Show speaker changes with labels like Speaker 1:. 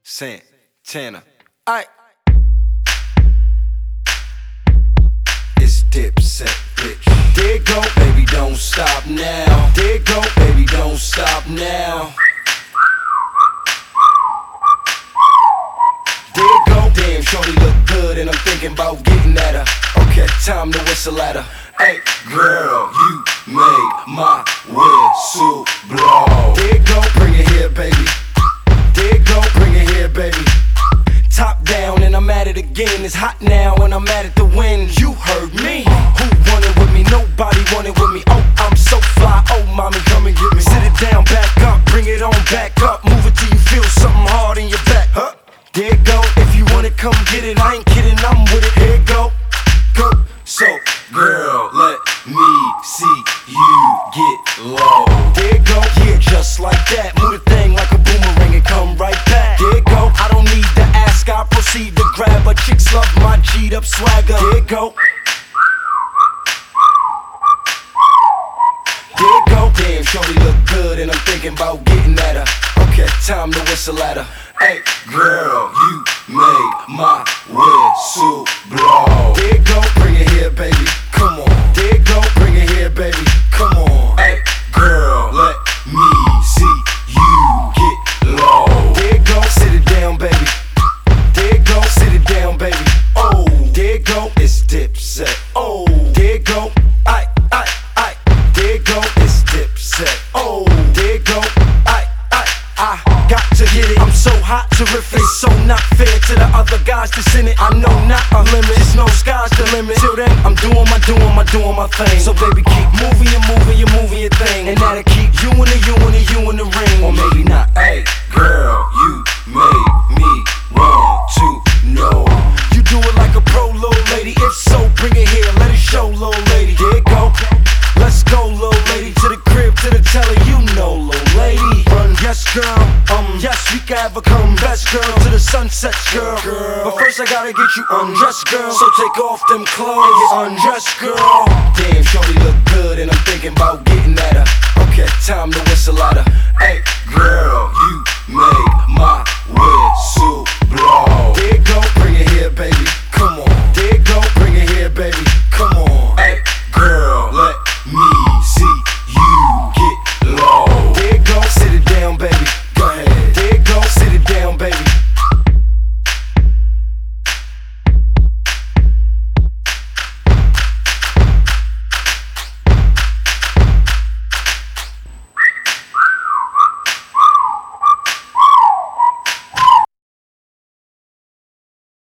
Speaker 1: Santana. Aight. It's Dipset, bitch. There go, baby, don't stop now. There go, baby, don't stop now. There go, damn, shorty look good and I'm thinking about getting at her. Okay, time to whistle at her. Hey, girl, you make my whistle blow. There go, bring it here, baby. There go, bring it here, baby. Top down and I'm at it again. It's hot now and I'm at it to win. You heard me. Who wanted with me? Nobody wanted with me. Oh, I'm so fly. Oh, mommy, come and get me. Sit it down, back up, bring it on back up. Move it till you feel something hard in your back. Huh? There it go. If you want it, come get it. I ain't kidding, I'm with it. Here it go. Go. So, girl, let me see you get low. There it go. Yeah, just like that. Move the thing like a boomerang and come right back. There it go. I don't need to ask, I proceed to grab her. Chicks love my G'd up swagger. There it go. There it go. Damn, shorty look good and I'm thinking about getting at her. Okay, time to whistle at her. Hey, girl, you make my whistle blow. There it go, bring it here, baby. Come on. There it go, bring it here, baby. Come on. Hey, girl, let me see you get low. There it go, sit it down, baby. There it go, sit it down, baby. Oh, there it go, it's Dipset. Oh, there it go, aight. There it go, it's Dipset. Oh, there it go, aight. I got to get it. I'm so hot, terrific. It's so not fair to the other guys that's in it. I know not a limit. There's no sky's the limit. Till then, I'm doing my thing. So baby, keep moving, you're moving your thing, and that'll keep you in the ring. Or maybe not. Hey, girl, you make me want to know. You do it like a pro, little lady. If so, bring it here, let it show, little lady. There it go. Let's go, little lady, to the crib, to the telly, you know, little lady. Run, yes, girl, yes, we can have a come best, girl, to the sunset, girl. But first I gotta get you undressed, girl. So take off them clothes and get undressed, girl. Damn, shorty look good and I'm thinking about getting at her. Okay, time to whistle at her. Hey, girl, you make my